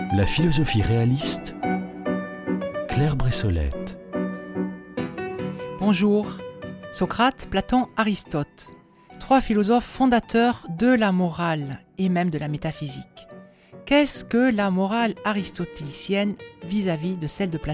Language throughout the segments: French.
La philosophie réaliste, Claire Bressolette. Bonjour, Socrate, Platon, Aristote, trois philosophes fondateurs de la morale et même de la métaphysique. Qu'est-ce que la morale aristotélicienne vis-à-vis de celle de Platon ?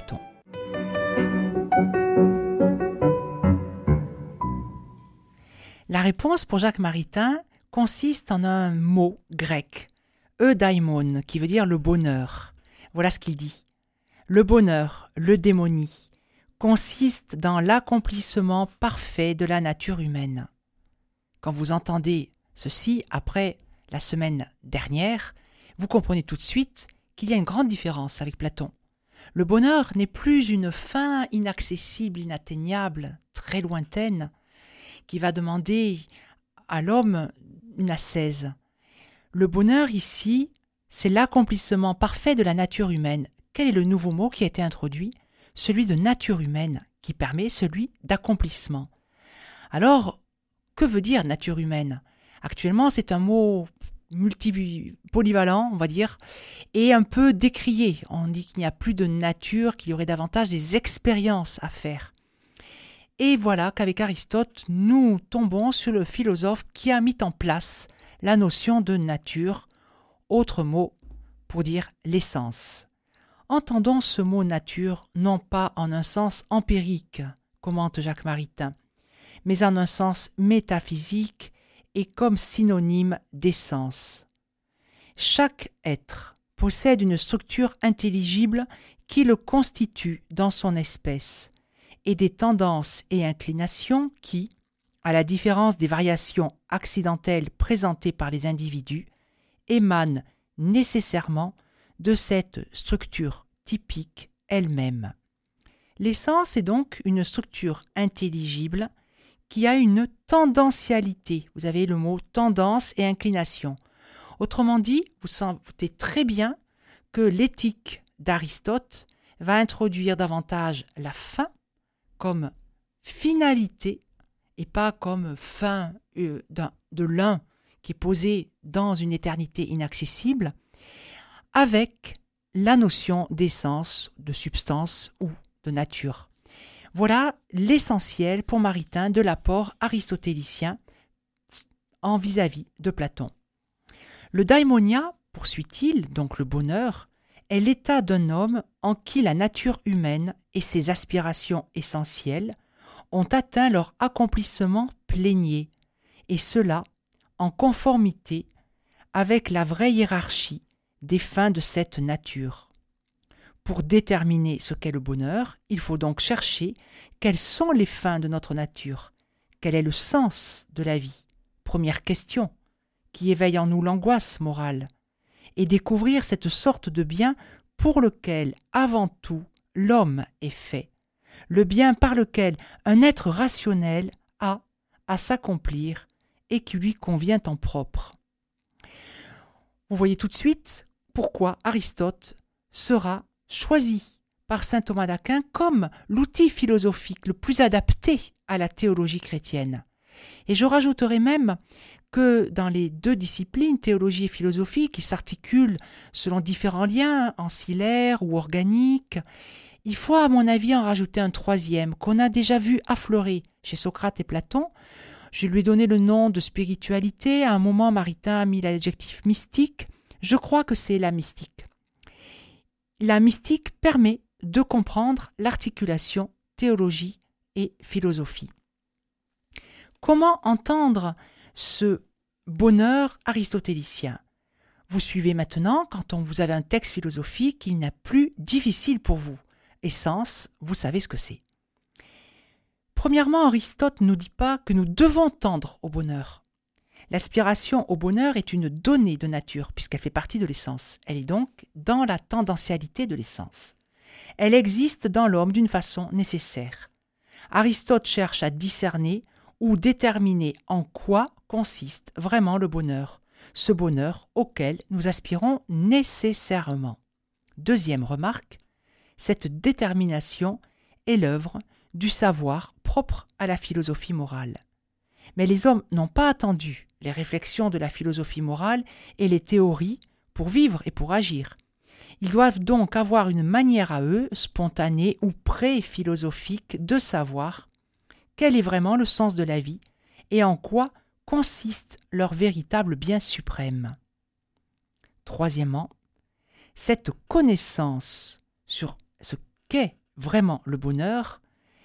La réponse pour Jacques Maritain consiste en un mot grec, eudaimon, qui veut dire le bonheur. Voilà ce qu'il dit. Le bonheur, l'eudémonie, consiste dans l'accomplissement parfait de la nature humaine. Quand vous entendez ceci après la semaine dernière, vous comprenez tout de suite qu'il y a une grande différence avec Platon. Le bonheur n'est plus une fin inaccessible, inatteignable, très lointaine, qui va demander à l'homme une ascèse. Le bonheur ici, c'est l'accomplissement parfait de la nature humaine. Quel est le nouveau mot qui a été introduit ? Celui de nature humaine, qui permet celui d'accomplissement. Alors, que veut dire nature humaine ? Actuellement, c'est un mot polyvalent, on va dire, et un peu décrié. On dit qu'il n'y a plus de nature, qu'il y aurait davantage des expériences à faire. Et voilà qu'avec Aristote, nous tombons sur le philosophe qui a mis en place la notion de nature, autre mot pour dire l'essence. Entendons ce mot nature non pas en un sens empirique, commente Jacques Maritain, mais en un sens métaphysique et comme synonyme d'essence. Chaque être possède une structure intelligible qui le constitue dans son espèce, et des tendances et inclinations qui, à la différence des variations accidentelles présentées par les individus, émanent nécessairement de cette structure typique elle-même. L'essence est donc une structure intelligible qui a une tendancialité. Vous avez le mot tendance et inclination. Autrement dit, vous sentez très bien que l'éthique d'Aristote va introduire davantage la fin comme finalité et pas comme fin de l'un qui est posé dans une éternité inaccessible, avec la notion d'essence, de substance ou de nature. Voilà l'essentiel pour Maritain de l'apport aristotélicien en vis-à-vis de Platon. Le daimonia, poursuit-il, donc le bonheur, est l'état d'un homme en qui la nature humaine et ses aspirations essentielles ont atteint leur accomplissement plénier, et cela en conformité avec la vraie hiérarchie des fins de cette nature. Pour déterminer ce qu'est le bonheur, il faut donc chercher quelles sont les fins de notre nature, quel est le sens de la vie, première question, qui éveille en nous l'angoisse morale, et découvrir cette sorte de bien pour lequel, avant tout, l'homme est fait, le bien par lequel un être rationnel a à s'accomplir et qui lui convient en propre. Vous voyez tout de suite pourquoi Aristote sera choisi par saint Thomas d'Aquin comme l'outil philosophique le plus adapté à la théologie chrétienne. Et je rajouterai même que dans les deux disciplines, théologie et philosophie, qui s'articulent selon différents liens, ancillaires ou organiques, il faut à mon avis en rajouter un troisième qu'on a déjà vu affleurer chez Socrate et Platon. Je lui ai donné le nom de spiritualité, à un moment Maritain a mis l'adjectif mystique, je crois que c'est la mystique. La mystique permet de comprendre l'articulation théologie et philosophie. Comment entendre ce bonheur aristotélicien ? Vous suivez maintenant, quand vous avez un texte philosophique, il n'est plus difficile pour vous. Essence, vous savez ce que c'est. Premièrement, Aristote ne nous dit pas que nous devons tendre au bonheur. L'aspiration au bonheur est une donnée de nature, puisqu'elle fait partie de l'essence. Elle est donc dans la tendancialité de l'essence. Elle existe dans l'homme d'une façon nécessaire. Aristote cherche à discerner ou déterminer en quoi consiste vraiment le bonheur, ce bonheur auquel nous aspirons nécessairement. Deuxième remarque, cette détermination est l'œuvre du savoir propre à la philosophie morale. Mais les hommes n'ont pas attendu les réflexions de la philosophie morale et les théories pour vivre et pour agir. Ils doivent donc avoir une manière à eux, spontanée ou pré-philosophique, de savoir quel est vraiment le sens de la vie et en quoi consiste leur véritable bien suprême. Troisièmement, cette connaissance sur ce qu'est vraiment le bonheur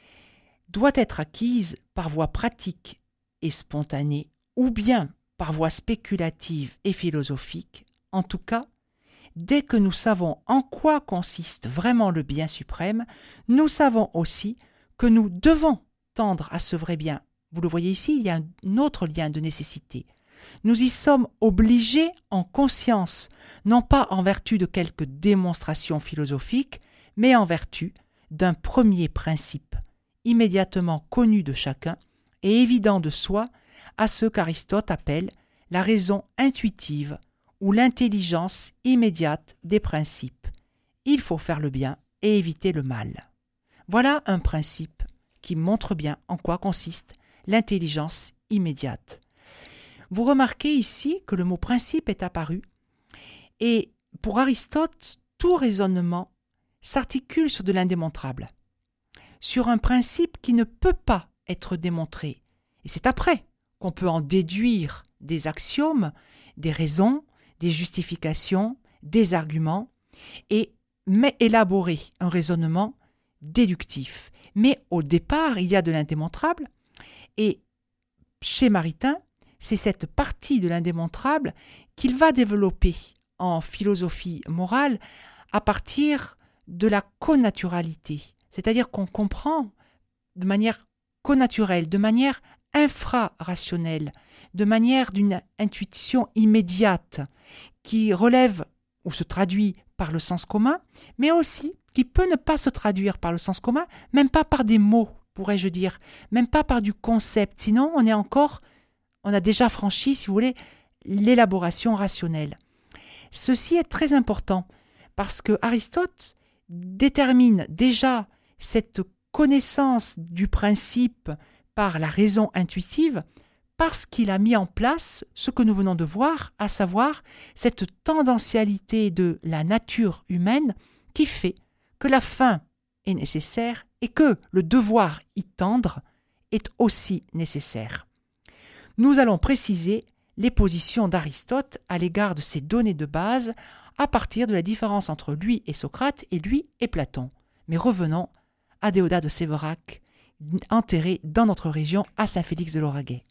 doit être acquise par voie pratique et spontanée ou bien par voie spéculative et philosophique. En tout cas, dès que nous savons en quoi consiste vraiment le bien suprême, nous savons aussi que nous devons tendre à ce vrai bien. Vous le voyez ici, il y a un autre lien de nécessité. Nous y sommes obligés en conscience, non pas en vertu de quelques démonstrations philosophiques, mais en vertu d'un premier principe, immédiatement connu de chacun et évident de soi, à ce qu'Aristote appelle la raison intuitive ou l'intelligence immédiate des principes. Il faut faire le bien et éviter le mal. Voilà un principe qui montre bien en quoi consiste l'intelligence immédiate. Vous remarquez ici que le mot principe est apparu et pour Aristote, tout raisonnement s'articule sur de l'indémontrable, sur un principe qui ne peut pas être démontré. Et c'est après qu'on peut en déduire des axiomes, des raisons, des justifications, des arguments, et mais élaborer un raisonnement déductif. Mais au départ, il y a de l'indémontrable, et chez Maritain, c'est cette partie de l'indémontrable qu'il va développer en philosophie morale à partir de la connaturalité. C'est-à-dire qu'on comprend de manière connaturelle, de manière infrarationnelle, de manière d'une intuition immédiate qui relève ou se traduit par le sens commun, mais aussi qui peut ne pas se traduire par le sens commun, même pas par des mots, pourrais-je dire, même pas par du concept. Sinon, on a déjà franchi, si vous voulez, l'élaboration rationnelle. Ceci est très important parce que Aristote détermine déjà cette connaissance du principe par la raison intuitive parce qu'il a mis en place ce que nous venons de voir, à savoir cette tendancialité de la nature humaine qui fait que la fin est nécessaire et que le devoir y tendre est aussi nécessaire. Nous allons préciser les positions d'Aristote à l'égard de ces données de base à partir de la différence entre lui et Socrate et lui et Platon. Mais revenons à Déodat de Séverac, enterré dans notre région à Saint-Félix de Lauragais.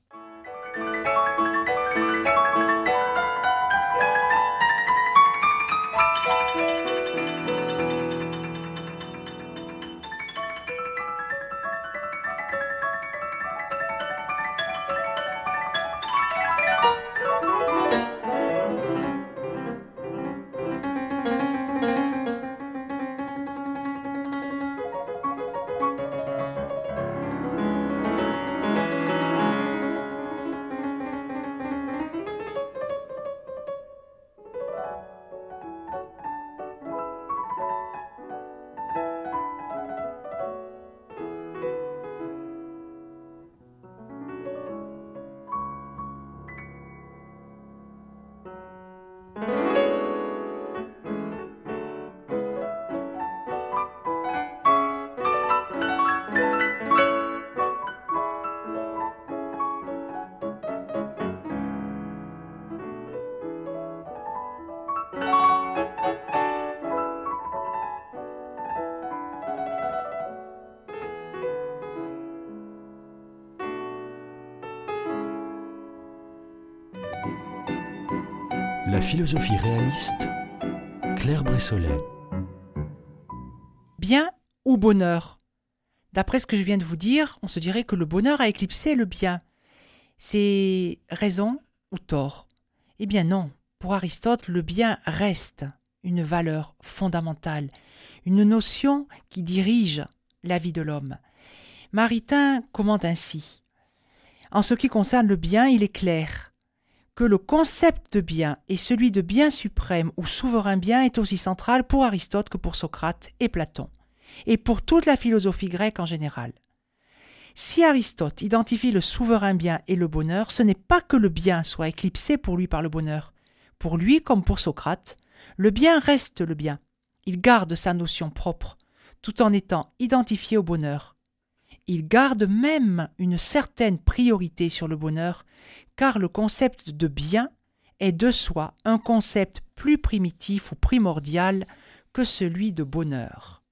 La philosophie réaliste, Claire Bressolette. Bien ou bonheur? D'après ce que je viens de vous dire, on se dirait que le bonheur a éclipsé le bien. C'est raison ou tort? Eh bien non, pour Aristote, le bien reste une valeur fondamentale, une notion qui dirige la vie de l'homme. Maritain commente ainsi. En ce qui concerne le bien, il est clair que le concept de bien et celui de bien suprême ou souverain bien est aussi central pour Aristote que pour Socrate et Platon, et pour toute la philosophie grecque en général. Si Aristote identifie le souverain bien et le bonheur, ce n'est pas que le bien soit éclipsé pour lui par le bonheur. Pour lui, comme pour Socrate, le bien reste le bien, Il garde sa notion propre, tout en étant identifié au bonheur. Il garde même une certaine priorité sur le bonheur, car le concept de bien est de soi un concept plus primitif ou primordial que celui de bonheur.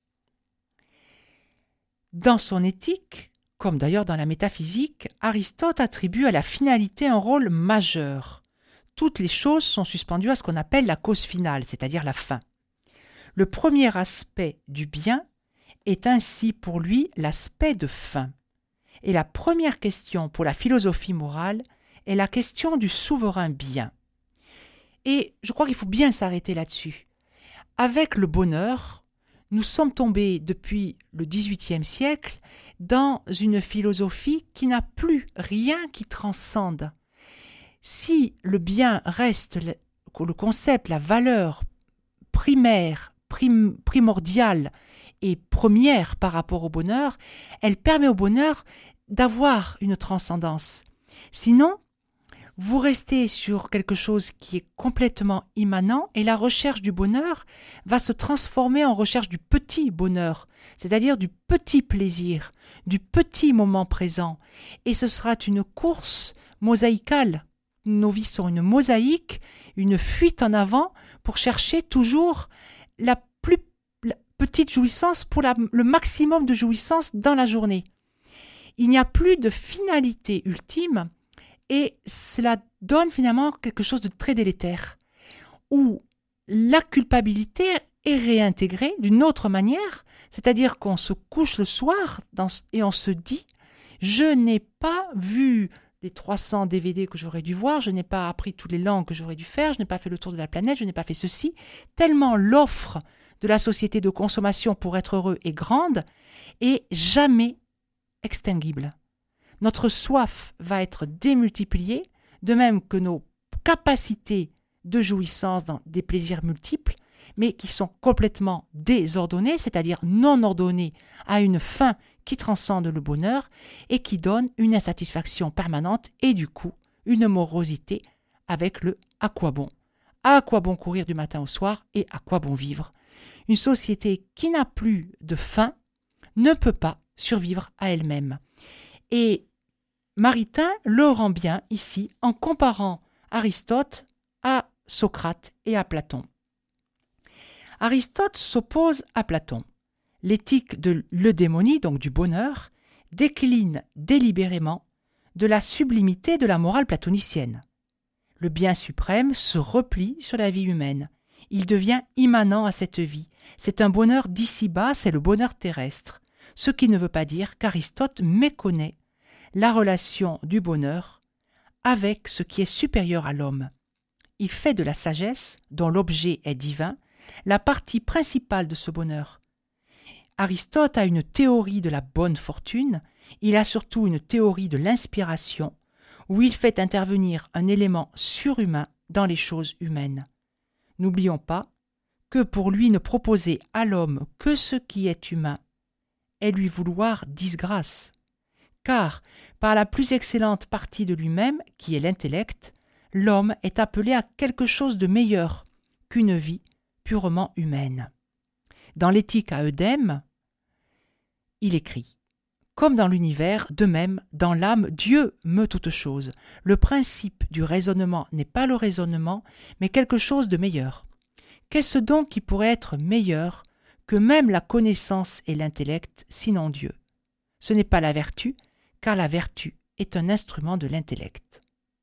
Dans son éthique, comme d'ailleurs dans la métaphysique, Aristote attribue à la finalité un rôle majeur. Toutes les choses sont suspendues à ce qu'on appelle la cause finale, c'est-à-dire la fin. Le premier aspect du bien est ainsi pour lui l'aspect de fin. Et la première question pour la philosophie morale est la question du souverain bien. Et je crois qu'il faut bien s'arrêter là-dessus. Avec le bonheur, nous sommes tombés depuis le XVIIIe siècle dans une philosophie qui n'a plus rien qui transcende. Si le bien reste le concept, la valeur primaire, primordiale et première par rapport au bonheur, elle permet au bonheur d'avoir une transcendance. Sinon, vous restez sur quelque chose qui est complètement immanent et la recherche du bonheur va se transformer en recherche du petit bonheur, c'est-à-dire du petit plaisir, du petit moment présent. Et ce sera une course mosaïcale. Nos vies sont une mosaïque, une fuite en avant pour chercher toujours la plus petite jouissance pour le maximum de jouissance dans la journée. Il n'y a plus de finalité ultime et cela donne finalement quelque chose de très délétère, où la culpabilité est réintégrée d'une autre manière, c'est-à-dire qu'on se couche le soir et on se dit « je n'ai pas vu les 300 DVD que j'aurais dû voir, je n'ai pas appris toutes les langues que j'aurais dû faire, je n'ai pas fait le tour de la planète, je n'ai pas fait ceci », tellement l'offre de la société de consommation pour être heureux est grande et jamais extinguible. Notre soif va être démultipliée, de même que nos capacités de jouissance dans des plaisirs multiples, mais qui sont complètement désordonnés, c'est-à-dire non ordonnés à une fin qui transcende le bonheur et qui donne une insatisfaction permanente et du coup une morosité avec le « à quoi bon ?» À quoi bon courir du matin au soir et à quoi bon vivre? Une société qui n'a plus de fin ne peut pas survivre à elle-même. Et Maritain le rend bien ici en comparant Aristote à Socrate et à Platon. Aristote s'oppose à Platon. L'éthique de l'eudémonie, donc du bonheur, décline délibérément de la sublimité de la morale platonicienne. Le bien suprême se replie sur la vie humaine. Il devient immanent à cette vie. C'est un bonheur d'ici-bas, c'est le bonheur terrestre. Ce qui ne veut pas dire qu'Aristote méconnaît la relation du bonheur avec ce qui est supérieur à l'homme. Il fait de la sagesse, dont l'objet est divin, la partie principale de ce bonheur. Aristote a une théorie de la bonne fortune, il a surtout une théorie de l'inspiration, où il fait intervenir un élément surhumain dans les choses humaines. N'oublions pas que pour lui ne proposer à l'homme que ce qui est humain est lui vouloir disgrâce. Car, par la plus excellente partie de lui-même, qui est l'intellect, l'homme est appelé à quelque chose de meilleur qu'une vie purement humaine. Dans l'éthique à Eudème, il écrit « Comme dans l'univers, de même, dans l'âme, Dieu meut toutes choses. Le principe du raisonnement n'est pas le raisonnement, mais quelque chose de meilleur. Qu'est-ce donc qui pourrait être meilleur que même la connaissance et l'intellect, sinon Dieu? Ce n'est pas la vertu, car la vertu est un instrument de l'intellect. »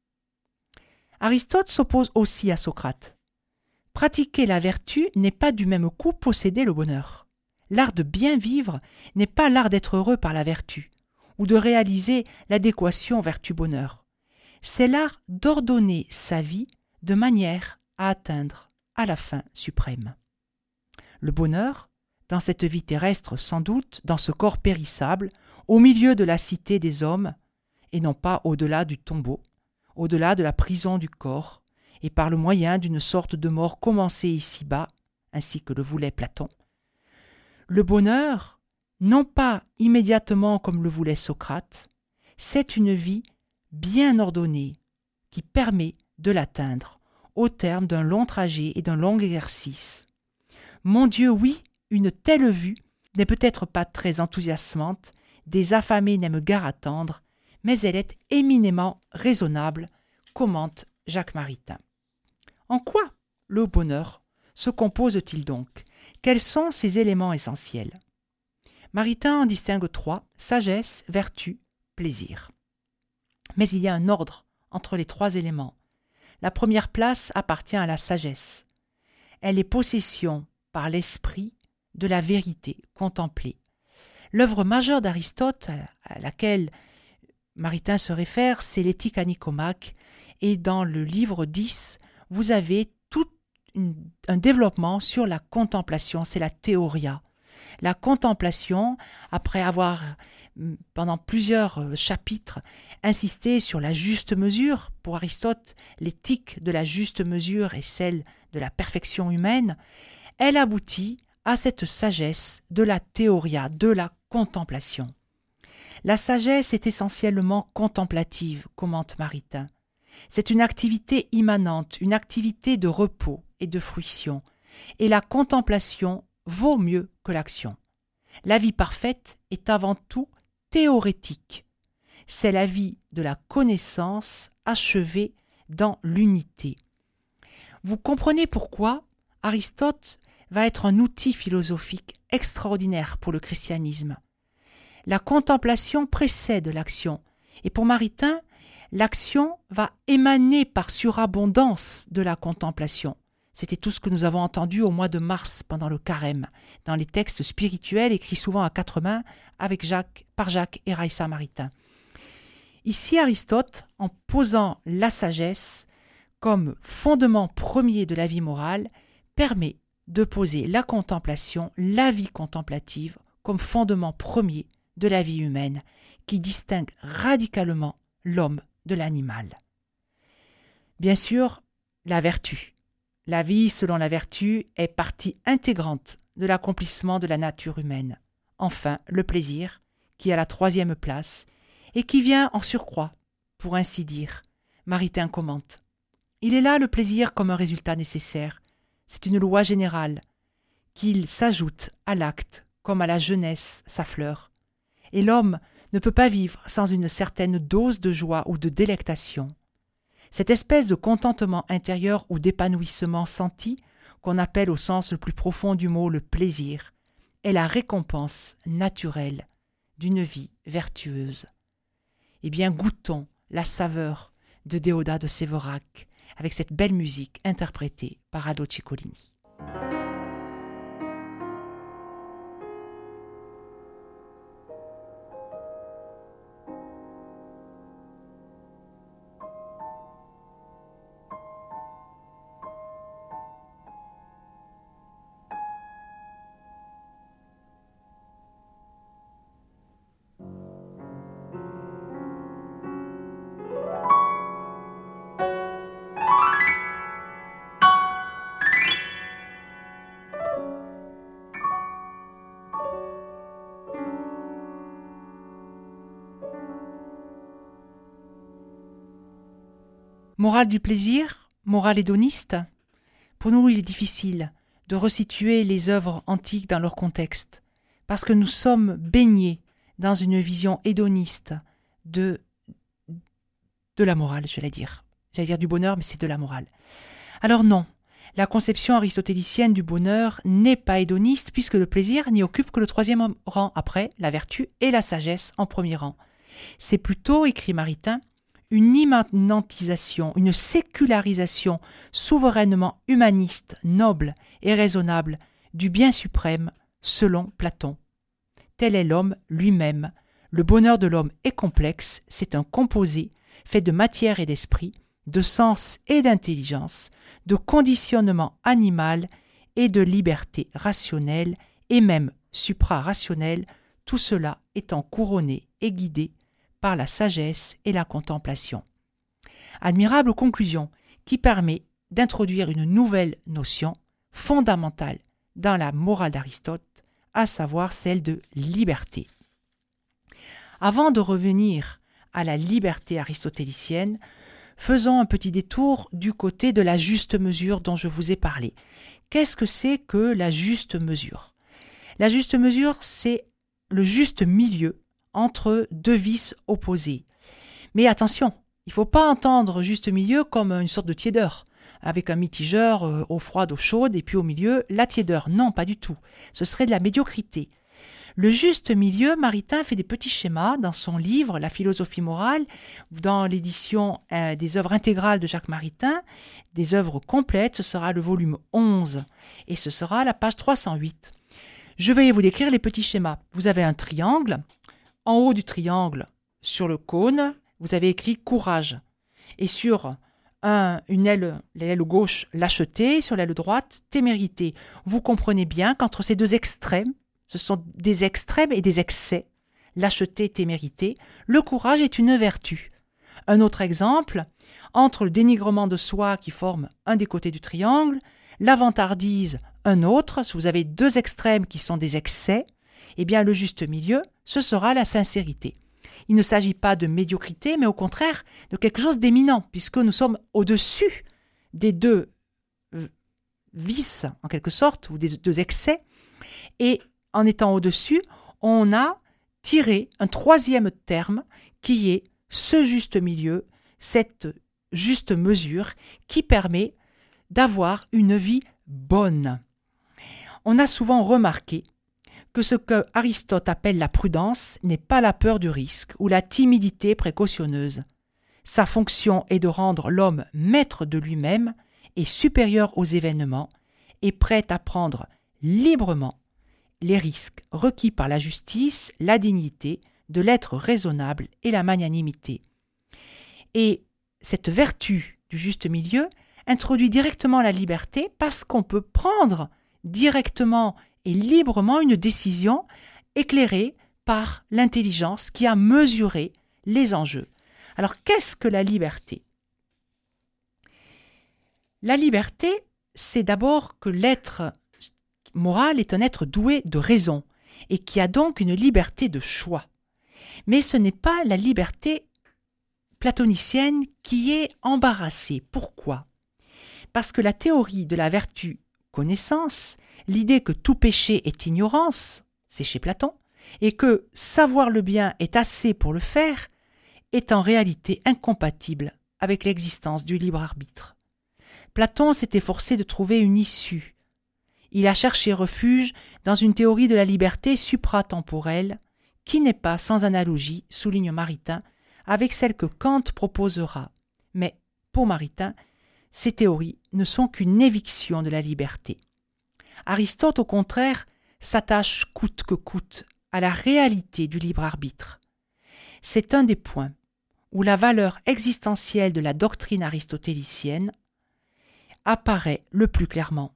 Aristote s'oppose aussi à Socrate. Pratiquer la vertu n'est pas du même coup posséder le bonheur. L'art de bien vivre n'est pas l'art d'être heureux par la vertu, ou de réaliser l'adéquation vertu-bonheur. C'est l'art d'ordonner sa vie de manière à atteindre à la fin suprême. Le bonheur, dans cette vie terrestre sans doute, dans ce corps périssable, au milieu de la cité des hommes, et non pas au-delà du tombeau, au-delà de la prison du corps, et par le moyen d'une sorte de mort commencée ici-bas, ainsi que le voulait Platon. Le bonheur, non pas immédiatement comme le voulait Socrate, c'est une vie bien ordonnée qui permet de l'atteindre au terme d'un long trajet et d'un long exercice. Mon Dieu, oui, une telle vue n'est peut-être pas très enthousiasmante, des affamés n'aiment guère attendre, mais elle est éminemment raisonnable, commente Jacques Maritain. En quoi le bonheur se compose-t-il donc? Quels sont ses éléments essentiels? Maritain en distingue 3, sagesse, vertu, plaisir. Mais il y a un ordre entre les 3 éléments. La première place appartient à la sagesse. Elle est possession par l'esprit de la vérité contemplée. L'œuvre majeure d'Aristote, à laquelle Maritain se réfère, c'est l'Éthique à Nicomaque, et dans le livre 10, vous avez tout un développement sur la contemplation, c'est la théoria. La contemplation, après avoir pendant plusieurs chapitres insisté sur la juste mesure, pour Aristote, l'éthique de la juste mesure est celle de la perfection humaine, elle aboutit à cette sagesse de la théoria, de la contemplation. La sagesse est essentiellement contemplative, commente Maritain. C'est une activité immanente, une activité de repos et de fruition, et la contemplation vaut mieux que l'action. La vie parfaite est avant tout théorétique. C'est la vie de la connaissance achevée dans l'unité. Vous comprenez pourquoi Aristote va être un outil philosophique extraordinaire pour le christianisme. La contemplation précède l'action, et pour Maritain, l'action va émaner par surabondance de la contemplation. C'était tout ce que nous avons entendu au mois de mars pendant le carême, dans les textes spirituels écrits souvent à 4 mains par Jacques et Raissa Maritain. Ici, Aristote, en posant la sagesse comme fondement premier de la vie morale, permet de poser la contemplation, la vie contemplative, comme fondement premier de la vie humaine, qui distingue radicalement l'homme de l'animal. Bien sûr, la vertu. La vie selon la vertu est partie intégrante de l'accomplissement de la nature humaine. Enfin, le plaisir, qui est à la 3e place, et qui vient en surcroît, pour ainsi dire. Maritain commente. Il est là le plaisir comme un résultat nécessaire. C'est une loi générale, qu'il s'ajoute à l'acte comme à la jeunesse sa fleur. Et l'homme ne peut pas vivre sans une certaine dose de joie ou de délectation. Cette espèce de contentement intérieur ou d'épanouissement senti, qu'on appelle au sens le plus profond du mot le plaisir, est la récompense naturelle d'une vie vertueuse. Eh bien, goûtons la saveur de Déodat de Séverac avec cette belle musique interprétée par Ado Ciccolini. Morale du plaisir, morale hédoniste. Pour nous, il est difficile de resituer les œuvres antiques dans leur contexte, parce que nous sommes baignés dans une vision hédoniste de la morale, j'allais dire du bonheur, mais c'est de la morale. Alors non, la conception aristotélicienne du bonheur n'est pas hédoniste, puisque le plaisir n'y occupe que le 3e rang, après la vertu et la sagesse en premier rang. C'est plutôt, écrit Maritain, une immanentisation, une sécularisation souverainement humaniste, noble et raisonnable du bien suprême selon Platon. Tel est l'homme lui-même. Le bonheur de l'homme est complexe, c'est un composé fait de matière et d'esprit, de sens et d'intelligence, de conditionnement animal et de liberté rationnelle et même supra-rationnelle, tout cela étant couronné et guidé par la sagesse et la contemplation. Admirable conclusion qui permet d'introduire une nouvelle notion fondamentale dans la morale d'Aristote, à savoir celle de liberté. Avant de revenir à la liberté aristotélicienne, faisons un petit détour du côté de la juste mesure dont je vous ai parlé. Qu'est-ce que c'est que la juste mesure ? La juste mesure, c'est le juste milieu entre deux vices opposés. Mais attention, il ne faut pas entendre juste milieu comme une sorte de tiédeur, avec un mitigeur, eau froide, eau chaude, et puis au milieu, la tiédeur. Non, pas du tout. Ce serait de la médiocrité. Le juste milieu, Maritain fait des petits schémas dans son livre « La philosophie morale », dans l'édition des œuvres intégrales de Jacques Maritain, des œuvres complètes, ce sera le volume 11, et ce sera la page 308. Je vais vous décrire les petits schémas. Vous avez un triangle. En haut du triangle, sur le cône, vous avez écrit « courage ». Et sur l'aile gauche, lâcheté, sur l'aile droite, témérité. Vous comprenez bien qu'entre ces deux extrêmes, ce sont des extrêmes et des excès, lâcheté, témérité, le courage est une vertu. Un autre exemple, entre le dénigrement de soi qui forme un des côtés du triangle, la vantardise, un autre, si vous avez deux extrêmes qui sont des excès, eh bien le juste milieu, ce sera la sincérité. Il ne s'agit pas de médiocrité, mais au contraire de quelque chose d'éminent, puisque nous sommes au-dessus des deux vices, en quelque sorte, ou des deux excès, et en étant au-dessus, on a tiré un troisième terme qui est ce juste milieu, cette juste mesure qui permet d'avoir une vie bonne. On a souvent remarqué que ce que Aristote appelle la prudence n'est pas la peur du risque ou la timidité précautionneuse. Sa fonction est de rendre l'homme maître de lui-même et supérieur aux événements et prêt à prendre librement les risques requis par la justice, la dignité, de l'être raisonnable et la magnanimité. Et cette vertu du juste milieu introduit directement la liberté parce qu'on peut prendre directement et librement une décision éclairée par l'intelligence qui a mesuré les enjeux. Alors, qu'est-ce que la liberté ? La liberté, c'est d'abord que l'être moral est un être doué de raison et qui a donc une liberté de choix. Mais ce n'est pas la liberté platonicienne qui est embarrassée. Pourquoi ? Parce que la théorie de la vertu connaissance, l'idée que tout péché est ignorance, c'est chez Platon, et que savoir le bien est assez pour le faire, est en réalité incompatible avec l'existence du libre arbitre. Platon s'est efforcé de trouver une issue. Il a cherché refuge dans une théorie de la liberté supratemporelle qui n'est pas sans analogie, souligne Maritain, avec celle que Kant proposera. Mais, pour Maritain, ces théories ne sont qu'une éviction de la liberté. Aristote, au contraire, s'attache coûte que coûte à la réalité du libre arbitre. C'est un des points où la valeur existentielle de la doctrine aristotélicienne apparaît le plus clairement.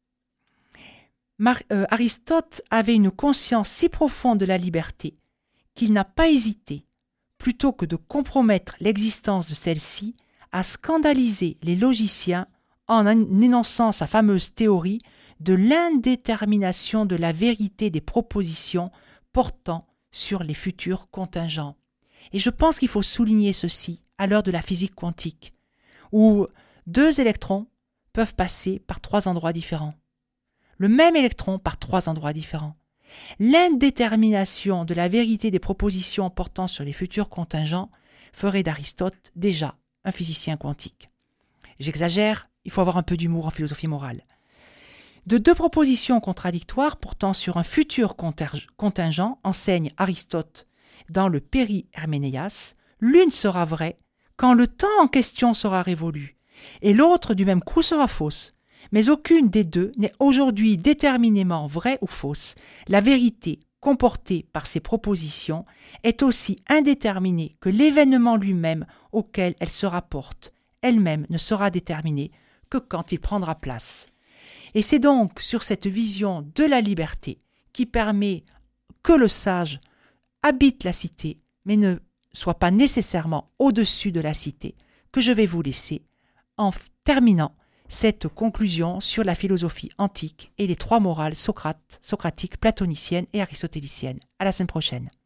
Aristote avait une conscience si profonde de la liberté qu'il n'a pas hésité, plutôt que de compromettre l'existence de celle-ci, à scandaliser les logiciens en énonçant sa fameuse théorie de l'indétermination de la vérité des propositions portant sur les futurs contingents. Et je pense qu'il faut souligner ceci à l'heure de la physique quantique, où deux électrons peuvent passer par trois endroits différents. Le même électron par trois endroits différents. L'indétermination de la vérité des propositions portant sur les futurs contingents ferait d'Aristote déjà un physicien quantique. J'exagère, il faut avoir un peu d'humour en philosophie morale. De deux propositions contradictoires portant sur un futur contingent, enseigne Aristote dans le Péri-Herménéas, l'une sera vraie quand le temps en question sera révolu, et l'autre du même coup sera fausse. Mais aucune des deux n'est aujourd'hui déterminément vraie ou fausse. La vérité comportée par ces propositions est aussi indéterminée que l'événement lui-même auquel elle se rapporte, elle-même ne sera déterminée que quand il prendra place. Et c'est donc sur cette vision de la liberté qui permet que le sage habite la cité, mais ne soit pas nécessairement au-dessus de la cité, que je vais vous laisser en terminant cette conclusion sur la philosophie antique et les trois morales socratiques, platoniciennes et aristotéliciennes. À la semaine prochaine.